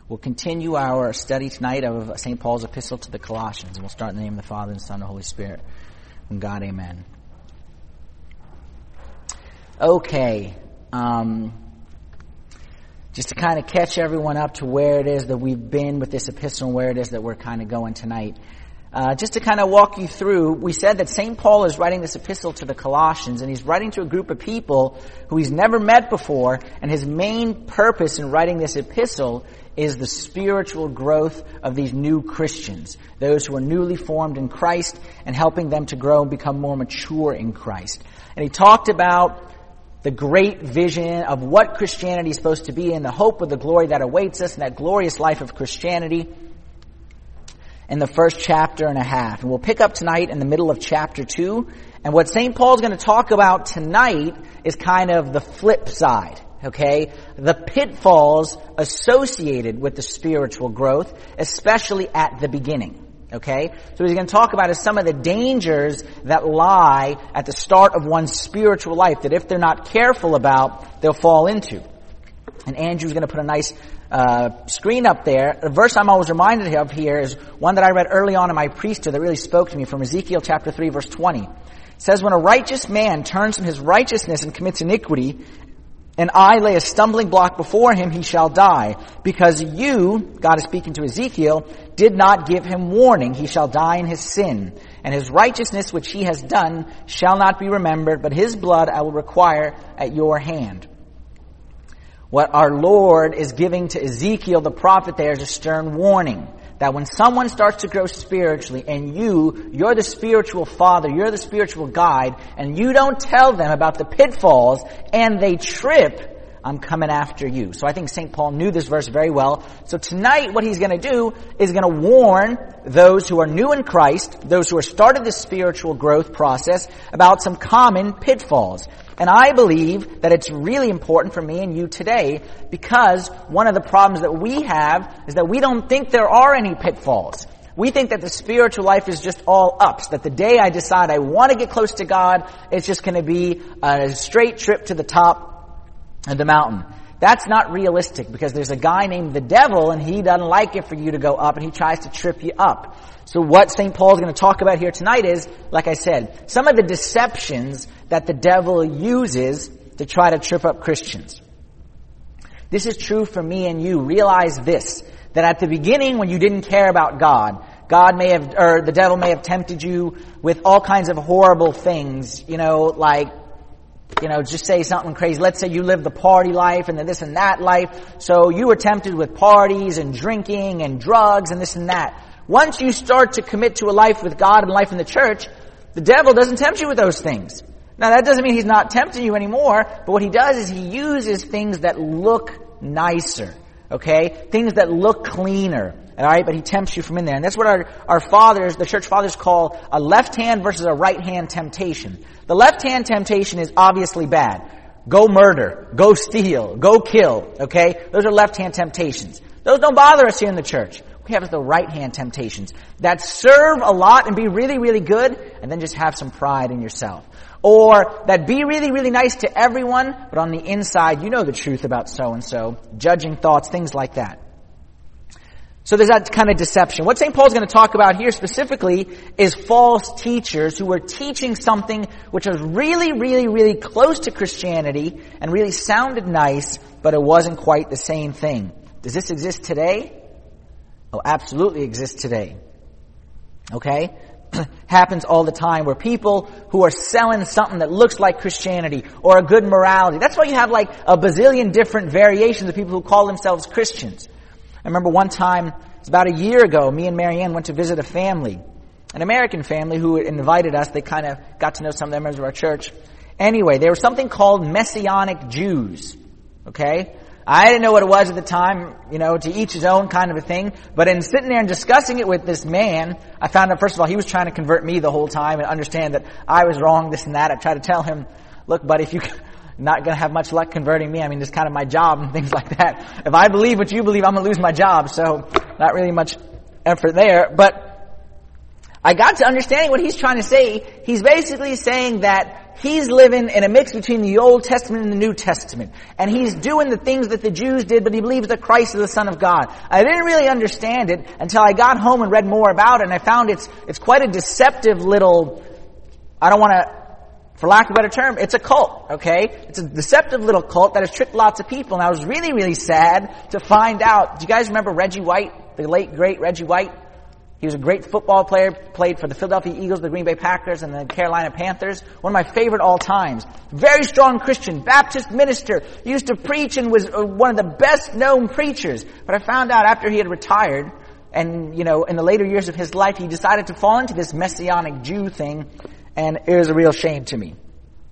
We'll continue our study tonight of St. Paul's epistle to the Colossians, and we'll start in the name of the Father, and the Son, and the Holy Spirit. From God, amen. Okay. Just to kind of catch everyone up to where it is that we've been with this epistle and where it is that we're kind of going tonight. Just to kind of walk you through, we said that St. Paul is writing this epistle to the Colossians, and he's writing to a group of people who he's never met before, and his main purpose in writing this epistle is the spiritual growth of these new Christians, those who are newly formed in Christ, and helping them to grow and become more mature in Christ. And he talked about the great vision of what Christianity is supposed to be and the hope of the glory that awaits us in that glorious life of Christianity in the first chapter and a half. And we'll pick up tonight in the middle of chapter 2. And what St. Paul's going to talk about tonight is kind of the flip side. Okay, the pitfalls associated with the spiritual growth, especially at the beginning. Okay, so what he's going to talk about is some of the dangers that lie at the start of one's spiritual life that if they're not careful about, they'll fall into. And Andrew's going to put a nice screen up there. The verse I'm always reminded of here is one that I read early on in my priesthood that really spoke to me from Ezekiel chapter 3 verse 20. It says, when a righteous man turns from his righteousness and commits iniquity, and I lay a stumbling block before him, he shall die. Because you, God is speaking to Ezekiel, did not give him warning, he shall die in his sin. And his righteousness which he has done shall not be remembered, but his blood I will require at your hand. What our Lord is giving to Ezekiel the prophet there is a stern warning. That when someone starts to grow spiritually and you're the spiritual father, you're the spiritual guide, and you don't tell them about the pitfalls and they trip, I'm coming after you. So I think St. Paul knew this verse very well. So tonight what he's going to do is going to warn those who are new in Christ, those who are started this spiritual growth process, about some common pitfalls. And I believe that it's really important for me and you today because one of the problems that we have is that we don't think there are any pitfalls. We think that the spiritual life is just all ups, that the day I decide I want to get close to God, it's just going to be a straight trip to the top of the mountain. That's not realistic because there's a guy named the devil and he doesn't like it for you to go up and he tries to trip you up. So what St. Paul is going to talk about here tonight is, like I said, some of the deceptions that the devil uses to try to trip up Christians. This is true for me and you. Realize this, that at the beginning when you didn't care about God, the devil may have tempted you with all kinds of horrible things, just say something crazy. Let's say you live the party life and the this and that life. So you were tempted with parties and drinking and drugs and this and that. Once you start to commit to a life with God and life in the church, the devil doesn't tempt you with those things. Now that doesn't mean he's not tempting you anymore, but what he does is he uses things that look nicer. Okay? Things that look cleaner. Alright? But he tempts you from in there. And that's what our fathers, the church fathers, call a left hand versus a right hand temptation. The left hand temptation is obviously bad. Go murder. Go steal. Go kill. Okay? Those are left hand temptations. Those don't bother us here in the church. We have the right hand temptations that serve a lot and be really, really good and then just have some pride in yourself. Or that be really, really nice to everyone, but on the inside you know the truth about so-and-so, judging thoughts, things like that. So there's that kind of deception. What St. Paul's going to talk about here specifically is false teachers who are teaching something which was really, really, really close to Christianity and really sounded nice, but it wasn't quite the same thing. Does this exist today? Oh, absolutely exists today. Okay? Happens all the time where people who are selling something that looks like Christianity or a good morality. That's why you have like a bazillion different variations of people who call themselves Christians. I remember one time, it's about a year ago, me and Marianne went to visit a family. An American family who invited us. They kind of got to know some of the members of our church. Anyway, there was something called Messianic Jews. Okay? I didn't know what it was at the time, to each his own kind of a thing. But in sitting there and discussing it with this man, I found out, first of all, he was trying to convert me the whole time and understand that I was wrong, this and that. I tried to tell him, look, buddy, if you're not going to have much luck converting me, it's kind of my job and things like that. If I believe what you believe, I'm going to lose my job. So not really much effort there. But I got to understanding what he's trying to say. He's basically saying that he's living in a mix between the Old Testament and the New Testament. And he's doing the things that the Jews did, but he believes that Christ is the Son of God. I didn't really understand it until I got home and read more about it, and I found it's quite a deceptive little, I don't want to, for lack of a better term, it's a cult, okay? It's a deceptive little cult that has tricked lots of people, and I was really, really sad to find out. Do you guys remember Reggie White, the late, great Reggie White? He was a great football player, played for the Philadelphia Eagles, the Green Bay Packers, and the Carolina Panthers. One of my favorite all times. Very strong Christian, Baptist minister, used to preach and was one of the best known preachers. But I found out after he had retired, and, in the later years of his life, he decided to fall into this Messianic Jew thing, and it was a real shame to me.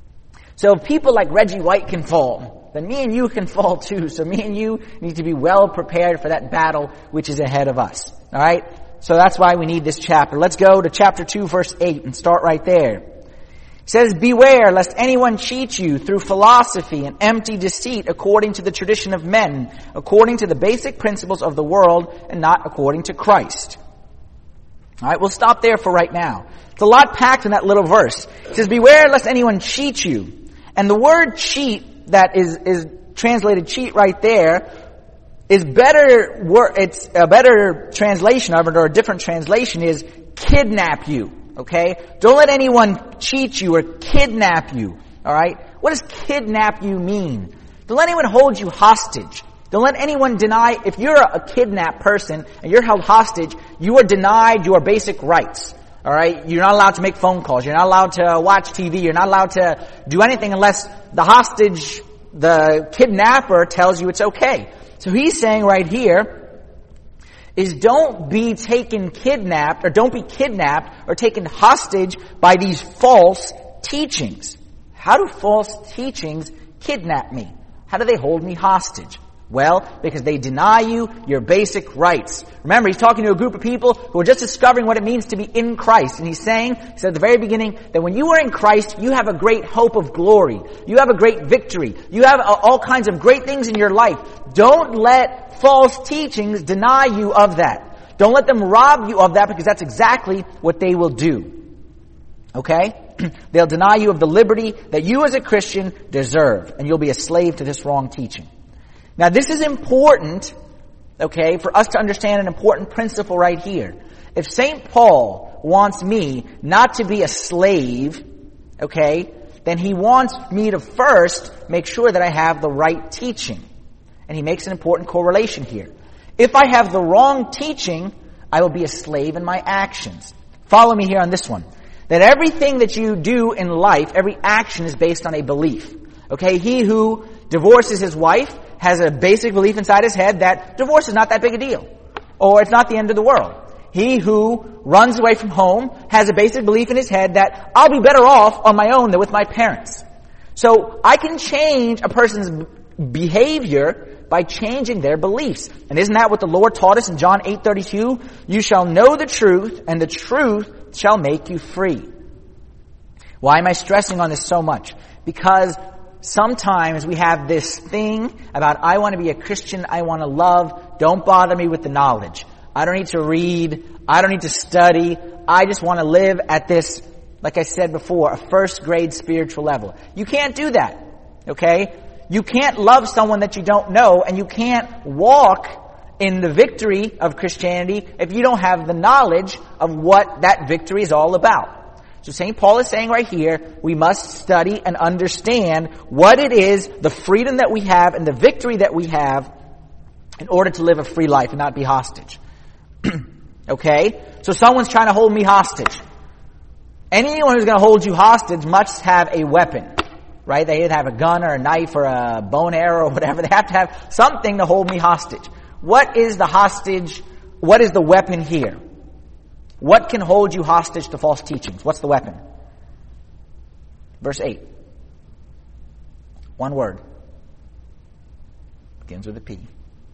So if people like Reggie White can fall, then me and you can fall too. So me and you need to be well prepared for that battle which is ahead of us. Alright? So that's why we need this chapter. Let's go to chapter 2, verse 8, and start right there. It says, "Beware lest anyone cheat you through philosophy and empty deceit according to the tradition of men, according to the basic principles of the world, and not according to Christ." Alright, we'll stop there for right now. It's a lot packed in that little verse. It says, "Beware lest anyone cheat you." And the word cheat that is translated cheat right there is better, it's a better translation of it, or a different translation is kidnap you. Okay? Don't let anyone cheat you or kidnap you. Alright? What does kidnap you mean? Don't let anyone hold you hostage. Don't let anyone deny, if you're a kidnapped person and you're held hostage, you are denied your basic rights. Alright? You're not allowed to make phone calls. You're not allowed to watch TV. You're not allowed to do anything unless the hostage, the kidnapper, tells you it's okay. So he's saying right here is don't be kidnapped or taken hostage by these false teachings. How do false teachings kidnap me? How do they hold me hostage? Well, because they deny you your basic rights. Remember, he's talking to a group of people who are just discovering what it means to be in Christ. And he said at the very beginning, that when you are in Christ, you have a great hope of glory. You have a great victory. You have all kinds of great things in your life. Don't let false teachings deny you of that. Don't let them rob you of that, because that's exactly what they will do. Okay? They'll deny you of the liberty that you as a Christian deserve. And you'll be a slave to this wrong teaching. Now this is important, okay, for us to understand an important principle right here. If St. Paul wants me not to be a slave, okay, then he wants me to first make sure that I have the right teaching. And he makes an important correlation here. If I have the wrong teaching, I will be a slave in my actions. Follow me here on this one. That everything that you do in life, every action is based on a belief. Okay, he who divorces his wife has a basic belief inside his head that divorce is not that big a deal. Or it's not the end of the world. He who runs away from home has a basic belief in his head that I'll be better off on my own than with my parents. So I can change a person's behavior by changing their beliefs. And isn't that what the Lord taught us in John 8:32? You shall know the truth, and the truth shall make you free. Why am I stressing on this so much? Because sometimes we have this thing about, I want to be a Christian, I want to love, don't bother me with the knowledge. I don't need to read, I don't need to study, I just want to live at this, like I said before, a first grade spiritual level. You can't do that, okay? You can't love someone that you don't know, and you can't walk in the victory of Christianity if you don't have the knowledge of what that victory is all about. So St. Paul is saying right here, we must study and understand what it is, the freedom that we have and the victory that we have in order to live a free life and not be hostage. Okay? So someone's trying to hold me hostage. Anyone who's going to hold you hostage must have a weapon. Right? They either have a gun or a knife or a bow and arrow or whatever. They have to have something to hold me hostage. What is the hostage? What is the weapon here? What can hold you hostage to false teachings? What's the weapon? Verse 8. One word. Begins with a P.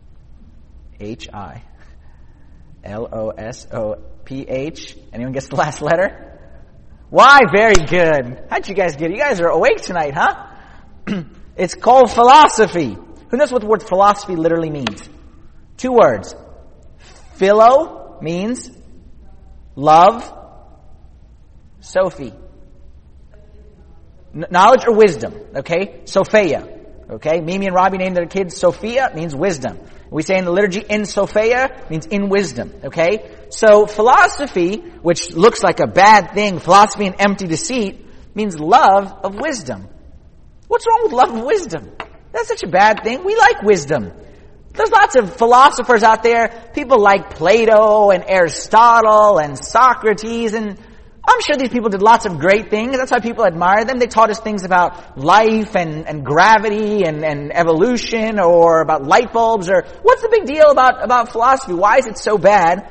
H-I-L-O-S-O-P-H. Anyone gets the last letter? Why? Very good. How'd you guys get it? You guys are awake tonight, huh? It's called philosophy. Who knows what the word philosophy literally means? 2 words. Philo means love. Sophie. Knowledge or wisdom, okay? Sophia, okay? Mimi and Robbie named their kids Sophia, means wisdom. We say in the liturgy, in Sophia, means in wisdom, okay? So philosophy, which looks like a bad thing, philosophy and empty deceit, means love of wisdom. What's wrong with love of wisdom? That's such a bad thing. We like wisdom. There's lots of philosophers out there, people like Plato and Aristotle and Socrates, and I'm sure these people did lots of great things. That's why people admire them. They taught us things about life and gravity and evolution, or about light bulbs, or what's the big deal about philosophy? Why is it so bad?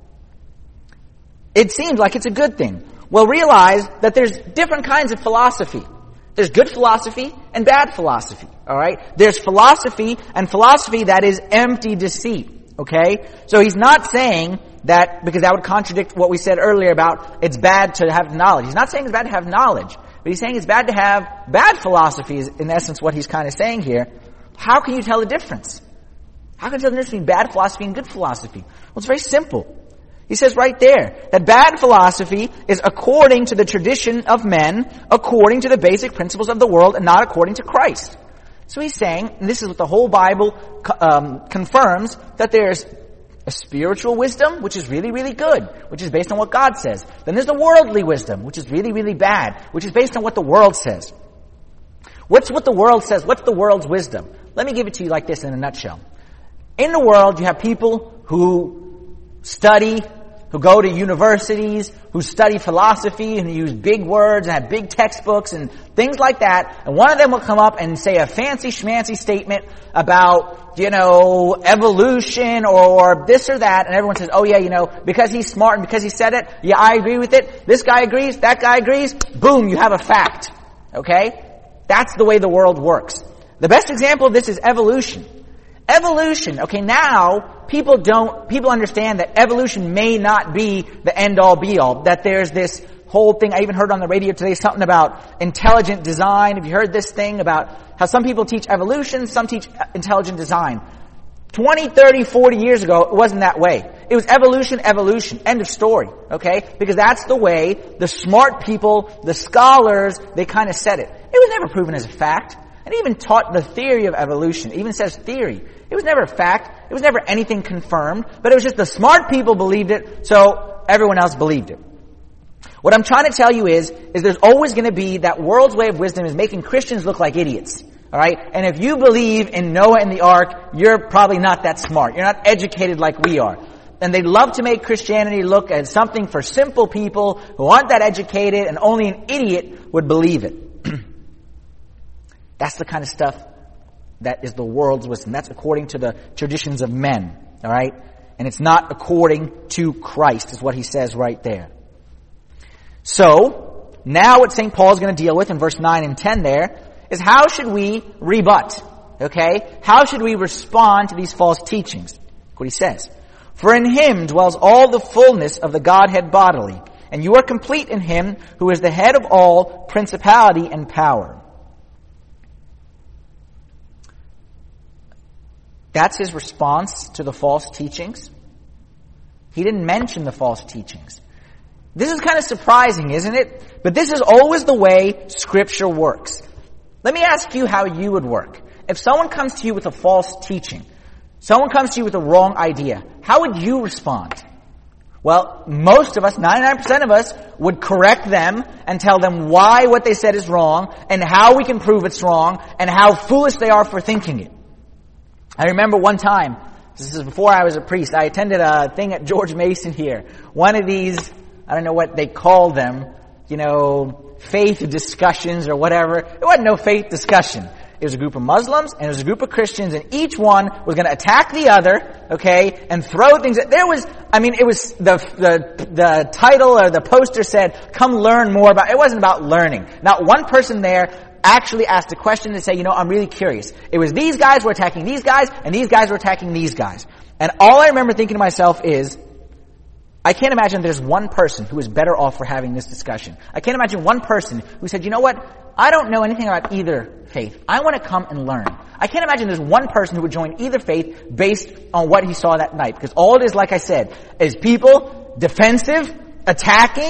It seems like it's a good thing. Well, realize that there's different kinds of philosophy. There's good philosophy and bad philosophy, alright? There's philosophy and philosophy that is empty deceit, okay? So he's not saying that, because that would contradict what we said earlier about it's bad to have knowledge. He's not saying it's bad to have knowledge, but he's saying it's bad to have bad philosophy is in essence what he's kind of saying here. How can you tell the difference? How can you tell the difference between bad philosophy and good philosophy? Well, it's very simple. He says right there that bad philosophy is according to the tradition of men, according to the basic principles of the world, and not according to Christ. So he's saying, and this is what the whole Bible confirms, that there's a spiritual wisdom, which is really, really good, which is based on what God says. Then there's the worldly wisdom, which is really, really bad, which is based on what the world says. What's what the world says? What's the world's wisdom? Let me give it to you like this in a nutshell. In the world, you have people who study, who go to universities, who study philosophy, and use big words and have big textbooks and things like that. And one of them will come up and say a fancy schmancy statement about, evolution or this or that. And everyone says, oh yeah, because he's smart and because he said it, yeah, I agree with it. This guy agrees, that guy agrees. Boom, you have a fact. Okay? That's the way the world works. The best example of this is evolution. Evolution, okay, now people understand that evolution may not be the end all be all, that there's this whole thing. I even heard on the radio today something about intelligent design. Have you heard this thing about how some people teach evolution, some teach intelligent design? 20, 30, 40 years ago, it wasn't that way. It was evolution, end of story, okay? Because that's the way the smart people, the scholars, they kind of said it. It was never proven as a fact. And even taught the theory of evolution. It even says theory. It was never a fact. It was never anything confirmed. But it was just the smart people believed it, so everyone else believed it. What I'm trying to tell you is there's always going to be that world's way of wisdom is making Christians look like idiots. Alright? And if you believe in Noah and the ark, you're probably not that smart. You're not educated like we are. And they love to make Christianity look as something for simple people who aren't that educated, and only an idiot would believe it. That's the kind of stuff that is the world's wisdom. That's according to the traditions of men. Alright? And it's not according to Christ, is what he says right there. So, now what St. Paul is going to deal with in verse 9 and 10 there is how should we rebut? Okay? How should we respond to these false teachings? Look what he says. For in him dwells all the fullness of the Godhead bodily, and you are complete in him who is the head of all principality and power. That's his response to the false teachings. He didn't mention the false teachings. This is kind of surprising, isn't it? But this is always the way Scripture works. Let me ask you how you would work. If someone comes to you with a false teaching, someone comes to you with a wrong idea, how would you respond? Well, most of us, 99% of us, would correct them and tell them why what they said is wrong, and how we can prove it's wrong, and how foolish they are for thinking it. I remember one time, this is before I was a priest, I attended a thing at George Mason here. One of these, I don't know what they call them, faith discussions or whatever. It wasn't no faith discussion. It was a group of Muslims and it was a group of Christians, and each one was going to attack the other, okay, and throw things. It was the title or the poster said, "Come learn more about." It wasn't about learning. Not one person there actually asked a question to say, I'm really curious. It was these guys were attacking these guys, and these guys were attacking these guys. And all I remember thinking to myself is, I can't imagine there's one person who is better off for having this discussion. I can't imagine one person who said, I don't know anything about either faith. I want to come and learn. I can't imagine there's one person who would join either faith based on what he saw that night. Because all it is, like I said, is people defensive, attacking,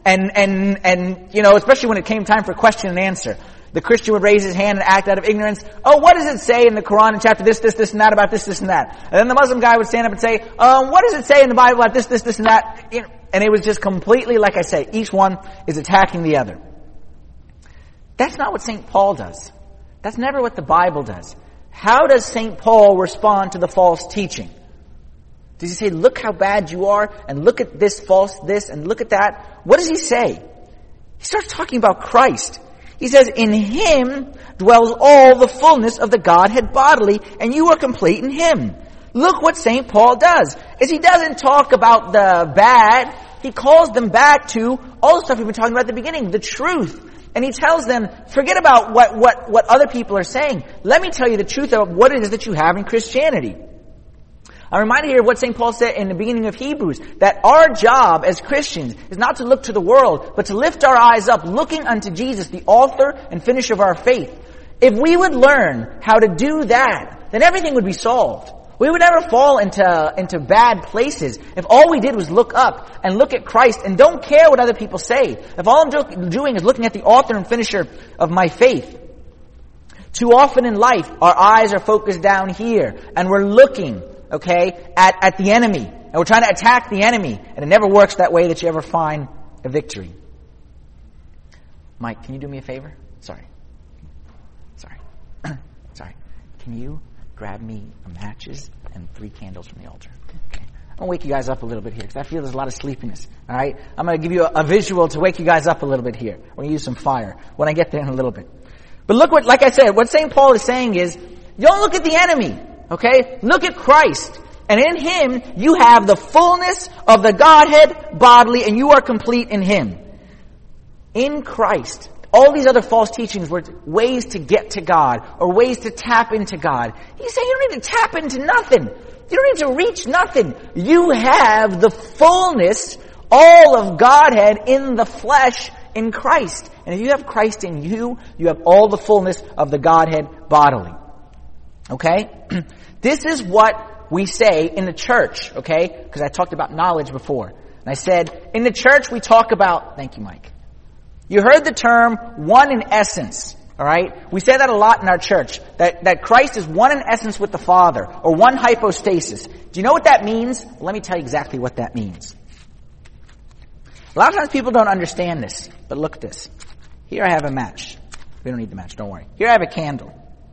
And especially when it came time for question and answer. The Christian would raise his hand and act out of ignorance. Oh, what does it say in the Quran in chapter this, and that, about this, and that? And then the Muslim guy would stand up and say, what does it say in the Bible about this, and that? And it was just completely, like I say, each one is attacking the other. That's not what St. Paul does. That's never what the Bible does. How does St. Paul respond to the false teaching? Does he say, look how bad you are, and look at this false this, and look at that? What does he say? He starts talking about Christ. He says, in Him dwells all the fullness of the Godhead bodily, and you are complete in Him. Look what St. Paul does. Is he doesn't talk about the bad, he calls them back to all the stuff we've been talking about at the beginning, the truth. And he tells them, forget about what other people are saying. Let me tell you the truth of what it is that you have in Christianity. I'm reminded here of what St. Paul said in the beginning of Hebrews, that our job as Christians is not to look to the world, but to lift our eyes up, looking unto Jesus, the author and finisher of our faith. If we would learn how to do that, then everything would be solved. We would never fall into bad places if all we did was look up and look at Christ and don't care what other people say. If all I'm doing is looking at the author and finisher of my faith. Too often in life, our eyes are focused down here, and we're looking, at the enemy. And we're trying to attack the enemy. And it never works that way that you ever find a victory. Mike, can you do me a favor? Sorry. Can you grab me matches and 3 candles from the altar? Okay. I'm going to wake you guys up a little bit here because I feel there's a lot of sleepiness. All right? I'm going to give you a visual to wake you guys up a little bit here. We're going to use some fire when I get there in a little bit. But look like I said, what St. Paul is saying is, don't look at the enemy. Okay? Look at Christ. And in Him, you have the fullness of the Godhead bodily, and you are complete in Him. In Christ. All these other false teachings were ways to get to God, or ways to tap into God. He's saying you don't need to tap into nothing. You don't need to reach nothing. You have the fullness, all of Godhead in the flesh in Christ. And if you have Christ in you, you have all the fullness of the Godhead bodily. Okay? This is what we say in the church, okay? Because I talked about knowledge before. And I said, in the church we talk about, thank you, Mike. You heard the term one in essence, alright? We say that a lot in our church, that Christ is one in essence with the Father, or one hypostasis. Do you know what that means? Well, let me tell you exactly what that means. A lot of times people don't understand this, but look at this. Here I have a match. We don't need the match, don't worry. Here I have a candle.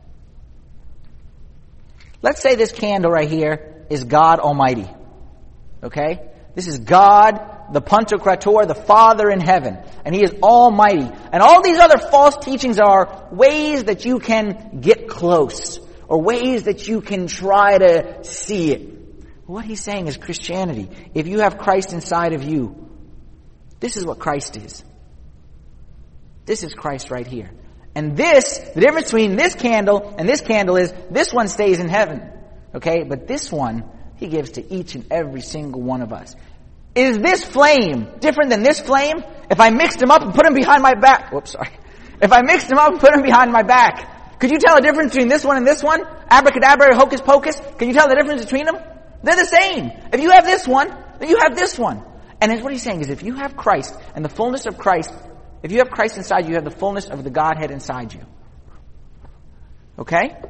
Let's say this candle right here is God Almighty. Okay? This is God, the Pantocrator, the Father in heaven. And He is Almighty. And all these other false teachings are ways that you can get close. Or ways that you can try to see it. What He's saying is Christianity. If you have Christ inside of you, this is what Christ is. This is Christ right here. And the difference between this candle and this candle is this one stays in heaven. Okay? But this one, He gives to each and every single one of us. Is this flame different than this flame? If I mixed them up and put them behind my back. If I mixed them up and put them behind my back, could you tell the difference between this one and this one? Abracadabra, hocus pocus. Can you tell the difference between them? They're the same. If you have this one, then you have this one. And what He's saying is if you have Christ and the fullness of Christ, if you have Christ inside you, you have the fullness of the Godhead inside you. Okay?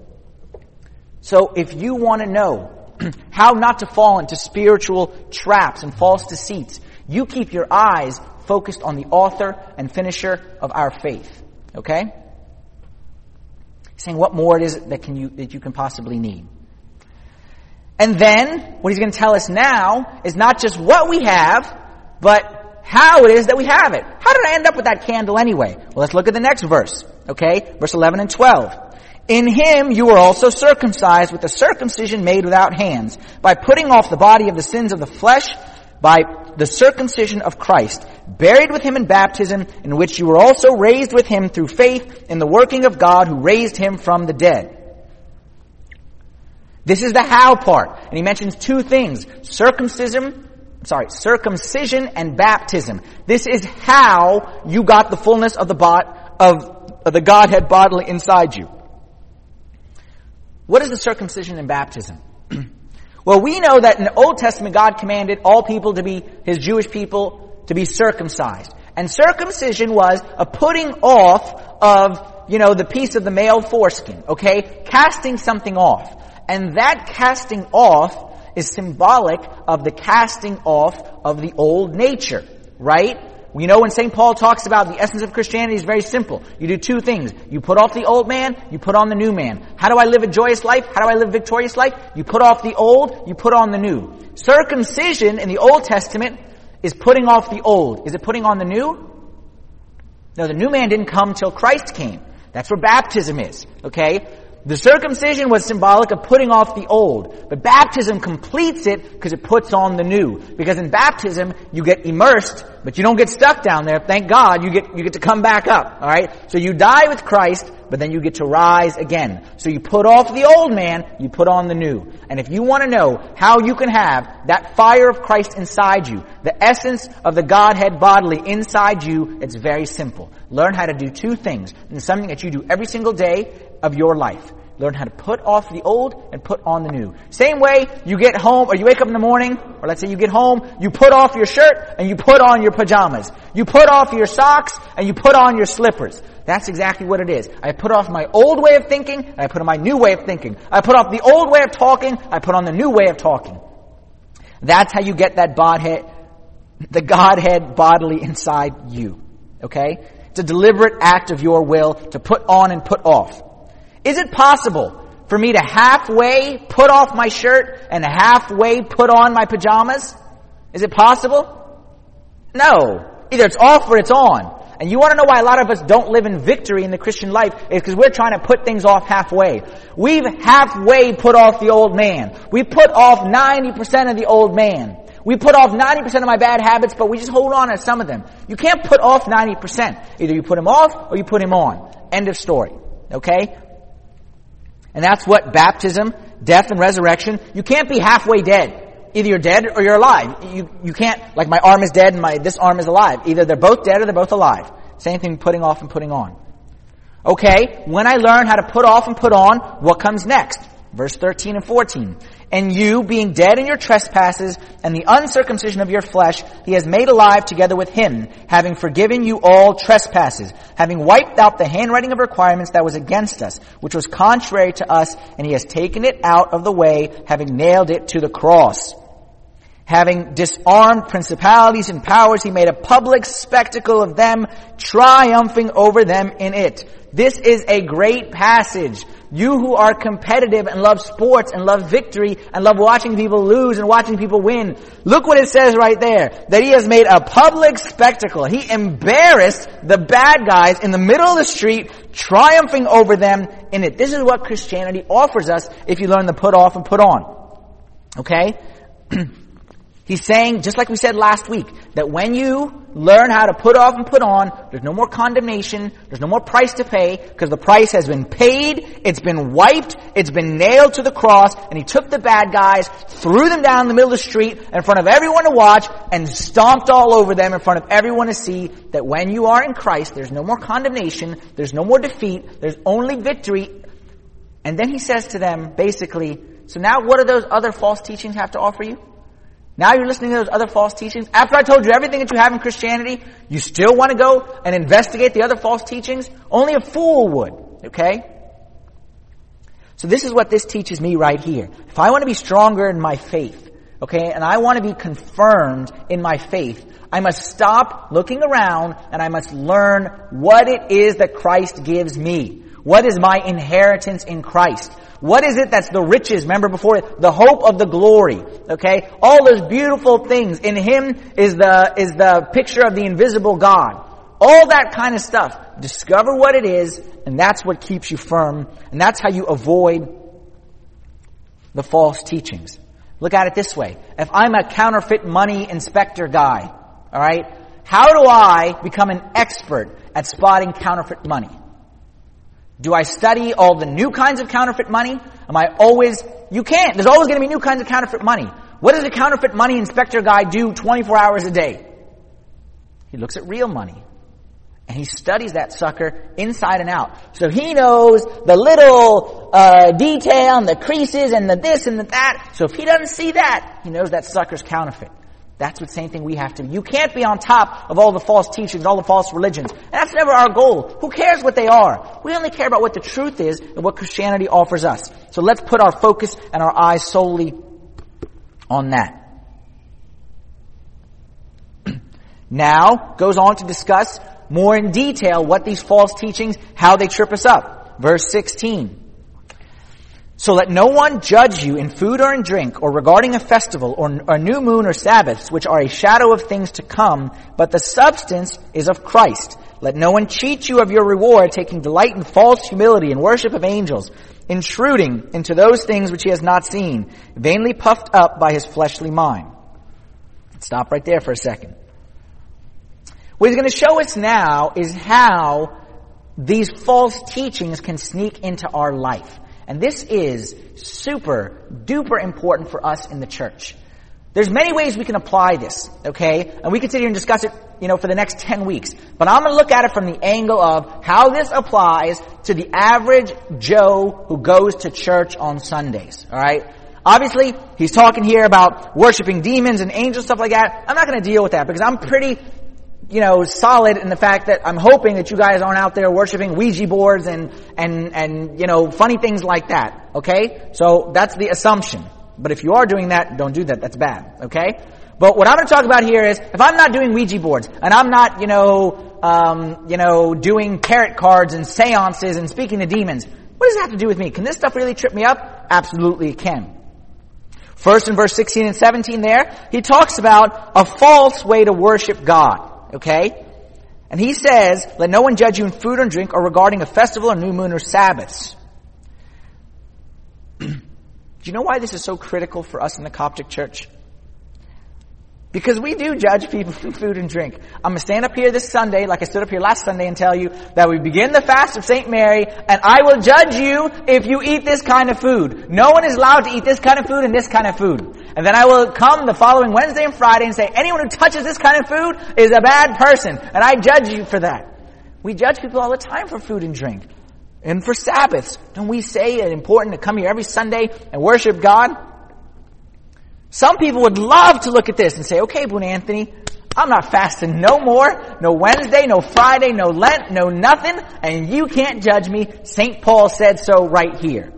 So if you want to know how not to fall into spiritual traps and false deceits, you keep your eyes focused on the author and finisher of our faith. Okay? He's saying what more it is that you can possibly need. And then, what He's going to tell us now is not just what we have, but how it is that we have it. How did I end up with that candle anyway? Well, let's look at the next verse. Okay? Verse 11 and 12. In Him you were also circumcised with a circumcision made without hands, by putting off the body of the sins of the flesh by the circumcision of Christ, buried with Him in baptism, in which you were also raised with Him through faith in the working of God who raised Him from the dead. This is the how part. And he mentions 2 things. Circumcision and baptism. This is how you got the fullness of the Godhead bodily inside you. What is the circumcision and baptism? Well, we know that in the Old Testament God commanded all people to be His Jewish people to be circumcised. And circumcision was a putting off of, the piece of the male foreskin, okay? Casting something off. And that casting off is symbolic of the casting off of the old nature, right? We know when St. Paul talks about the essence of Christianity is very simple. You do two things. You put off the old man, you put on the new man. How do I live a joyous life? How do I live a victorious life? You put off the old, you put on the new. Circumcision in the Old Testament is putting off the old. Is it putting on the new? No, the new man didn't come till Christ came. That's where baptism is, okay? The circumcision was symbolic of putting off the old. But baptism completes it because it puts on the new. Because in baptism, you get immersed, but you don't get stuck down there. Thank God, you get to come back up, alright? So you die with Christ, but then you get to rise again. So you put off the old man, you put on the new. And if you want to know how you can have that fire of Christ inside you, the essence of the Godhead bodily inside you, it's very simple. Learn how to do two things. And it's something that you do every single day of your life. Learn how to put off the old and put on the new. Same way you get home, or you wake up in the morning, or let's say you get home, you put off your shirt and you put on your pajamas. You put off your socks and you put on your slippers. That's exactly what it is. I put off my old way of thinking and I put on my new way of thinking. I put off the old way of talking, I put on the new way of talking. That's how you get that the Godhead bodily inside you. Okay? It's a deliberate act of your will to put on and put off. Is it possible for me to halfway put off my shirt and halfway put on my pajamas? Is it possible? No. Either it's off or it's on. And you want to know why a lot of us don't live in victory in the Christian life? Is because we're trying to put things off halfway. We've halfway put off the old man. We put off 90% of the old man. We put off 90% of my bad habits, but we just hold on to some of them. You can't put off 90%. Either you put him off or you put him on. End of story. Okay? And that's what baptism, death, and resurrection, you can't be halfway dead. Either you're dead or you're alive. You can't, like my arm is dead and this arm is alive. Either they're both dead or they're both alive. Same thing putting off and putting on. Okay, when I learn how to put off and put on, what comes next? Verse 13 and 14. And you, being dead in your trespasses and the uncircumcision of your flesh, he has made alive together with him, having forgiven you all trespasses, having wiped out the handwriting of requirements that was against us, which was contrary to us, and he has taken it out of the way, having nailed it to the cross. Having disarmed principalities and powers, he made a public spectacle of them, triumphing over them in it. This is a great passage. You who are competitive and love sports and love victory and love watching people lose and watching people win, look what it says right there. That he has made a public spectacle. He embarrassed the bad guys in the middle of the street, triumphing over them in it. This is what Christianity offers us if you learn to put off and put on. Okay? He's saying, just like we said last week, that when you learn how to put off and put on, there's no more condemnation, there's no more price to pay, because the price has been paid, it's been wiped, it's been nailed to the cross, and he took the bad guys, threw them down the middle of the street in front of everyone to watch, and stomped all over them in front of everyone to see that when you are in Christ, there's no more condemnation, there's no more defeat, there's only victory. And then he says to them, basically, so now what do those other false teachings have to offer you? Now you're listening to those other false teachings. After I told you everything that you have in Christianity, you still want to go and investigate the other false teachings? Only a fool would. Okay? So this is what this teaches me right here. If I want to be stronger in my faith, okay, and I want to be confirmed in my faith, I must stop looking around and I must learn what it is that Christ gives me. What is my inheritance in Christ? What is it that's the riches? Remember before, the hope of the glory. Okay? All those beautiful things. In Him is the picture of the invisible God. All that kind of stuff. Discover what it is, and that's what keeps you firm, and that's how you avoid the false teachings. Look at it this way. If I'm a counterfeit money inspector guy, alright, how do I become an expert at spotting counterfeit money? Do I study all the new kinds of counterfeit money? You can't. There's always going to be new kinds of counterfeit money. What does a counterfeit money inspector guy do 24 hours a day? He looks at real money. And he studies that sucker inside and out. So he knows the little detail and the creases and the this and the that. So if he doesn't see that, he knows that sucker's counterfeit. That's the same thing we have to do. You can't be on top of all the false teachings, all the false religions. And that's never our goal. Who cares what they are? We only care about what the truth is and what Christianity offers us. So let's put our focus and our eyes solely on that. Now, goes on to discuss more in detail what these false teachings, how they trip us up. Verse 16. So let no one judge you in food or in drink, or regarding a festival, or a new moon or Sabbaths, which are a shadow of things to come, but the substance is of Christ. Let no one cheat you of your reward, taking delight in false humility and worship of angels, intruding into those things which he has not seen, vainly puffed up by his fleshly mind. Let's stop right there for a second. What he's going to show us now is how these false teachings can sneak into our life. And this is super duper important for us in the church. There's many ways we can apply this, okay? And we can sit here and discuss it, for the next 10 weeks. But I'm going to look at it from the angle of how this applies to the average Joe who goes to church on Sundays, alright? Obviously, he's talking here about worshiping demons and angels, stuff like that. I'm not going to deal with that because I'm pretty solid in the fact that I'm hoping that you guys aren't out there worshiping Ouija boards and funny things like that. Okay? So that's the assumption. But if you are doing that, don't do that. That's bad. Okay? But what I'm going to talk about here is, if I'm not doing Ouija boards, and I'm not, doing tarot cards and seances and speaking to demons, what does it have to do with me? Can this stuff really trip me up? Absolutely it can. First in verse 16 and 17 there, he talks about a false way to worship God. Okay? And he says, let no one judge you in food or drink or regarding a festival or new moon or Sabbaths. Do you know why this is so critical for us in the Coptic church? Because we do judge people in food and drink. I'm going to stand up here this Sunday, like I stood up here last Sunday, and tell you that we begin the fast of St. Mary, and I will judge you if you eat this kind of food. No one is allowed to eat this kind of food and this kind of food. And then I will come the following Wednesday and Friday and say, anyone who touches this kind of food is a bad person, and I judge you for that. We judge people all the time for food and drink. And for Sabbaths, don't we say it's important to come here every Sunday and worship God? Some people would love to look at this and say, okay, Boone Anthony, I'm not fasting no more, no Wednesday, no Friday, no Lent, no nothing, and you can't judge me. St. Paul said so right here.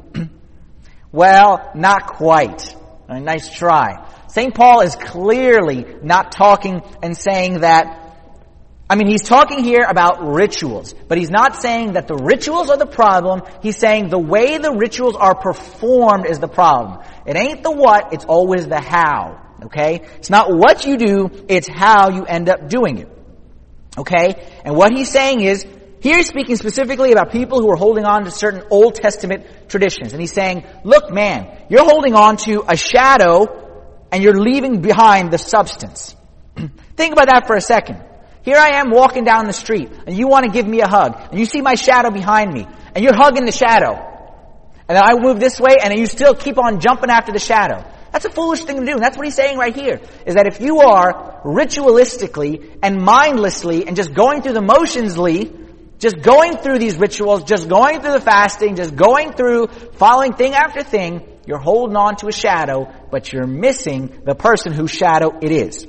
Well, not quite. A nice try. St. Paul is clearly not talking and saying that, he's talking here about rituals, but he's not saying that the rituals are the problem. He's saying the way the rituals are performed is the problem. It ain't the what, it's always the how. Okay? It's not what you do, it's how you end up doing it. Okay? And what he's saying is, here he's speaking specifically about people who are holding on to certain Old Testament traditions. And he's saying, look man, you're holding on to a shadow and you're leaving behind the substance. Think about that for a second. Here I am walking down the street, and you want to give me a hug, and you see my shadow behind me, and you're hugging the shadow. And then I move this way, and you still keep on jumping after the shadow. That's a foolish thing to do, and that's what he's saying right here, is that if you are ritualistically and mindlessly and just going through the motionsly, just going through these rituals, just going through the fasting, just going through following thing after thing, you're holding on to a shadow, but you're missing the person whose shadow it is.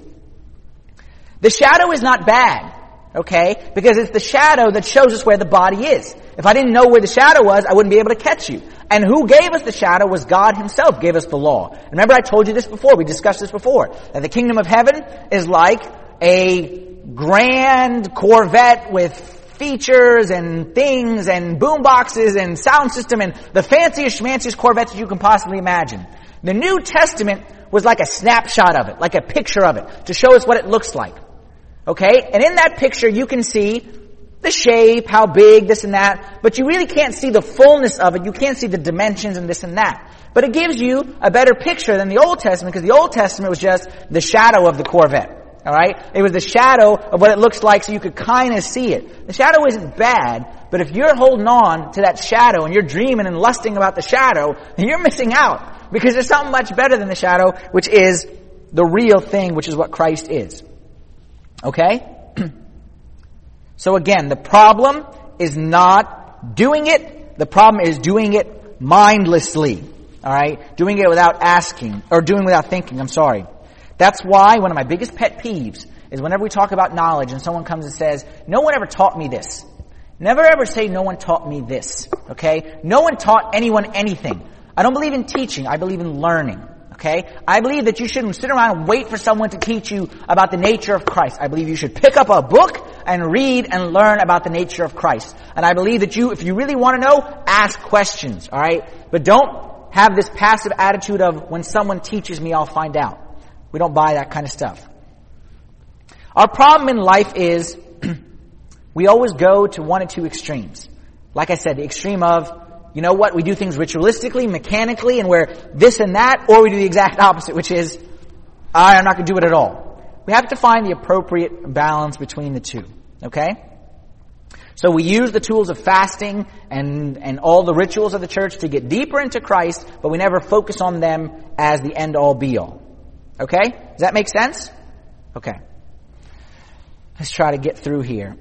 The shadow is not bad, okay? Because it's the shadow that shows us where the body is. If I didn't know where the shadow was, I wouldn't be able to catch you. And who gave us the shadow was God himself gave us the law. Remember I told you this before, we discussed this before, that the kingdom of heaven is like a grand Corvette with features and things and boom boxes and sound system and the fanciest schmanciest Corvettes that you can possibly imagine. The New Testament was like a snapshot of it, like a picture of it, to show us what it looks like. Okay? And in that picture you can see the shape, how big, this and that, but you really can't see the fullness of it. You can't see the dimensions and this and that. But it gives you a better picture than the Old Testament, because the Old Testament was just the shadow of the Corvette. Alright? It was the shadow of what it looks like so you could kind of see it. The shadow isn't bad, but if you're holding on to that shadow and you're dreaming and lusting about the shadow, you're missing out. Because there's something much better than the shadow, which is the real thing, which is what Christ is. Okay? So again, the problem is not doing it. The problem is doing it mindlessly. Alright? Doing it without asking, or doing without thinking, I'm sorry. That's why one of my biggest pet peeves is whenever we talk about knowledge and someone comes and says, no one ever taught me this. Never ever say, no one taught me this. Okay? No one taught anyone anything. I don't believe in teaching. I believe in learning. Okay? I believe that you shouldn't sit around and wait for someone to teach you about the nature of Christ. I believe you should pick up a book and read and learn about the nature of Christ. And I believe that if you really want to know, ask questions. Alright? But don't have this passive attitude of, when someone teaches me, I'll find out. We don't buy that kind of stuff. Our problem in life is, we always go to one of two extremes. Like I said, the extreme of, you know what, we do things ritualistically, mechanically, and we're this and that, or we do the exact opposite, which is, I'm not going to do it at all. We have to find the appropriate balance between the two. Okay? So we use the tools of fasting and all the rituals of the church to get deeper into Christ, but we never focus on them as the end-all be-all. Okay? Does that make sense? Okay. Let's try to get through here.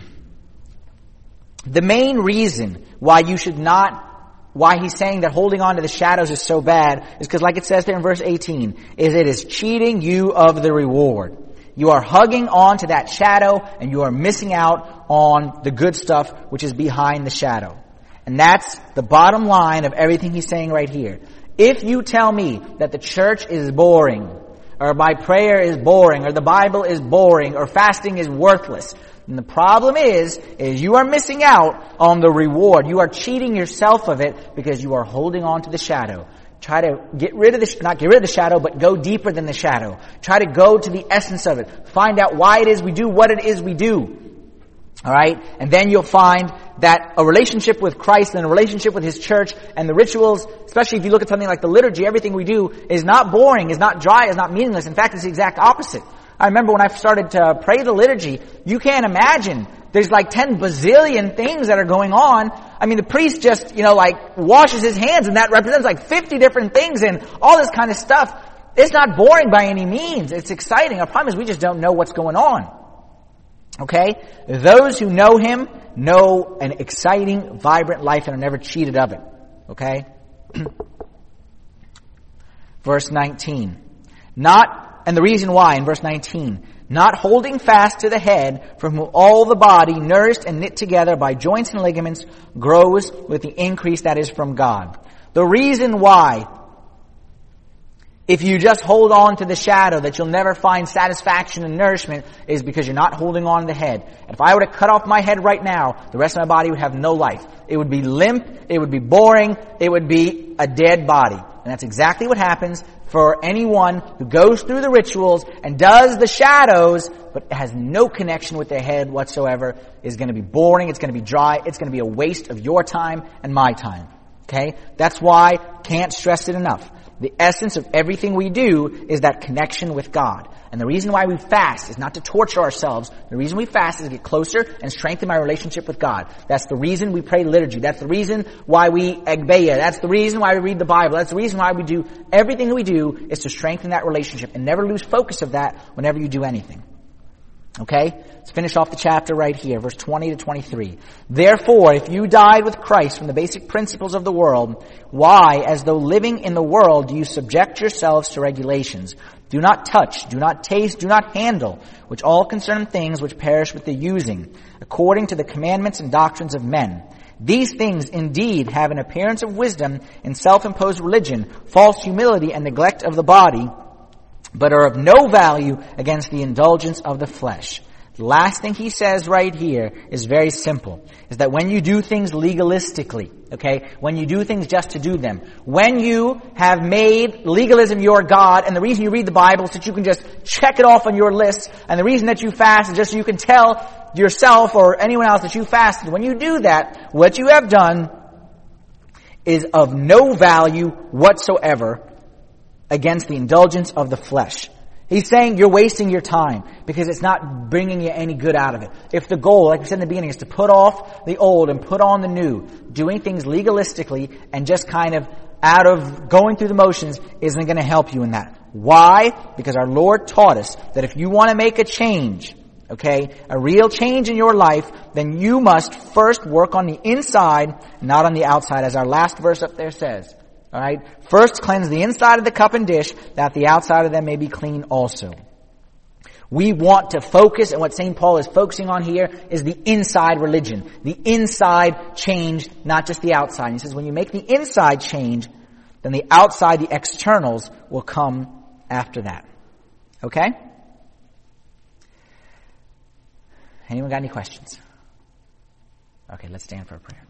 The main reason why he's saying that holding on to the shadows is so bad is because, like it says there in verse 18, it is cheating you of the reward. You are hugging on to that shadow and you are missing out on the good stuff which is behind the shadow. And that's the bottom line of everything he's saying right here. If you tell me that the church is boring, or my prayer is boring, or the Bible is boring, or fasting is worthless, and the problem is you are missing out on the reward. You are cheating yourself of it because you are holding on to the shadow. Try to not get rid of the shadow, but go deeper than the shadow. Try to go to the essence of it. Find out why it is we do what it is we do. Alright? And then you'll find that a relationship with Christ and a relationship with His church and the rituals, especially if you look at something like the liturgy, everything we do is not boring, is not dry, is not meaningless. In fact, it's the exact opposite. I remember when I started to pray the liturgy, you can't imagine. There's like 10 bazillion things that are going on. I mean, the priest just, washes his hands and that represents like 50 different things and all this kind of stuff. It's not boring by any means. It's exciting. Our problem is we just don't know what's going on. Okay? Those who know Him know an exciting, vibrant life and are never cheated of it. Okay? Verse 19. And the reason why in verse 19, not holding fast to the head, from whom all the body, nourished and knit together by joints and ligaments, grows with the increase that is from God. The reason why, if you just hold on to the shadow, that you'll never find satisfaction and nourishment, is because you're not holding on to the head. And if I were to cut off my head right now, the rest of my body would have no life. It would be limp, it would be boring, it would be a dead body. And that's exactly what happens for anyone who goes through the rituals and does the shadows, but has no connection with their head whatsoever, is going to be boring, it's going to be dry, it's going to be a waste of your time and my time. Okay? That's why, can't stress it enough. The essence of everything we do is that connection with God. And the reason why we fast is not to torture ourselves. The reason we fast is to get closer and strengthen my relationship with God. That's the reason we pray liturgy. That's the reason why we Agbeya. That's the reason why we read the Bible. That's the reason why we do everything that we do, is to strengthen that relationship and never lose focus of that whenever you do anything. Okay? Let's finish off the chapter right here, verse 20 to 23. Therefore, if you died with Christ from the basic principles of the world, why, as though living in the world, do you subject yourselves to regulations? Do not touch, do not taste, do not handle, which all concern things which perish with the using, according to the commandments and doctrines of men. These things indeed have an appearance of wisdom in self-imposed religion, false humility and neglect of the body, but are of no value against the indulgence of the flesh. The last thing he says right here is very simple, is that when you do things legalistically, okay, when you do things just to do them, when you have made legalism your God, and the reason you read the Bible is that you can just check it off on your list, and the reason that you fast is just so you can tell yourself or anyone else that you fasted, when you do that, what you have done is of no value whatsoever against the indulgence of the flesh. He's saying you're wasting your time because it's not bringing you any good out of it. If the goal, like we said in the beginning, is to put off the old and put on the new, doing things legalistically and just kind of out of going through the motions isn't going to help you in that. Why? Because our Lord taught us that if you want to make a change, okay, a real change in your life, then you must first work on the inside, not on the outside, as our last verse up there says. Alright? First cleanse the inside of the cup and dish, that the outside of them may be clean also. We want to focus, and what St. Paul is focusing on here is the inside religion. The inside change, not just the outside. He says when you make the inside change, then the outside, the externals, will come after that. Okay? Anyone got any questions? Okay, let's stand for a prayer.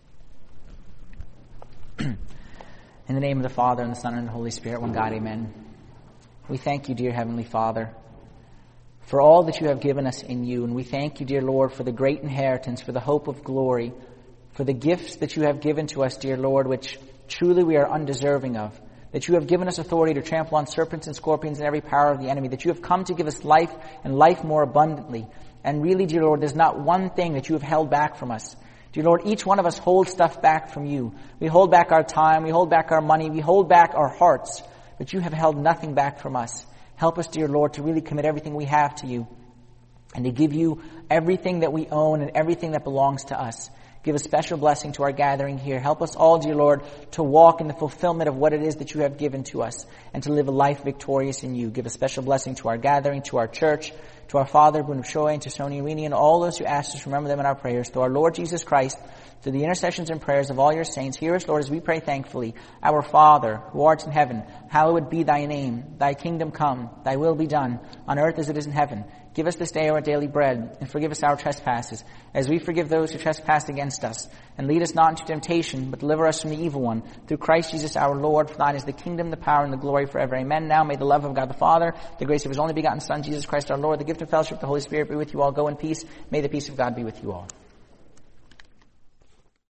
In the name of the Father, and the Son, and the Holy Spirit, one God, amen. We thank you, dear Heavenly Father, for all that you have given us in you. And we thank you, dear Lord, for the great inheritance, for the hope of glory, for the gifts that you have given to us, dear Lord, which truly we are undeserving of. That you have given us authority to trample on serpents and scorpions and every power of the enemy. That you have come to give us life and life more abundantly. And really, dear Lord, there's not one thing that you have held back from us. Dear Lord, each one of us holds stuff back from you. We hold back our time, we hold back our money, we hold back our hearts. But you have held nothing back from us. Help us, dear Lord, to really commit everything we have to you. And to give you everything that we own and everything that belongs to us. Give a special blessing to our gathering here. Help us all, dear Lord, to walk in the fulfillment of what it is that you have given to us and to live a life victorious in you. Give a special blessing to our gathering, to our church, to our Father, Bruno Choi, and to Sonia Rini, and all those who asked us to remember them in our prayers. To our Lord Jesus Christ, through the intercessions and prayers of all your saints, hear us, Lord, as we pray thankfully. Our Father, who art in heaven, hallowed be thy name. Thy kingdom come, thy will be done, on earth as it is in heaven. Give us this day our daily bread, and forgive us our trespasses, as we forgive those who trespass against us. And lead us not into temptation, but deliver us from the evil one. Through Christ Jesus our Lord, for thine is the kingdom, the power, and the glory forever. Amen. Now may the love of God the Father, the grace of his only begotten Son, Jesus Christ our Lord, the gift of fellowship of the Holy Spirit be with you all. Go in peace. May the peace of God be with you all.